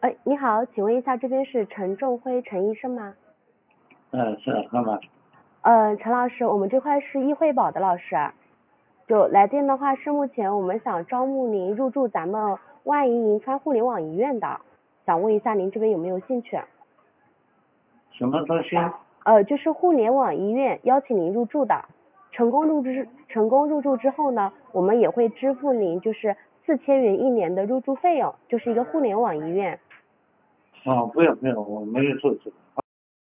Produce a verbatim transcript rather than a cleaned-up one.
哎，你好，请问一下，这边是陈仲辉陈医生吗？ 嗯，是干嘛？ 呃，陈老师，我们这块是易惠宝的老师啊，就来电的话是目前我们想招募您入驻咱们万盈银川互联网医院的，想问一下您这边有没有兴趣？ 什么东西？ 呃，就是互联网医院邀请您入驻的，成功入驻成功入驻之后呢，我们也会支付您就是四千元一年的入驻费用，就是一个互联网医院。 哦，不用不用，我没有做这个。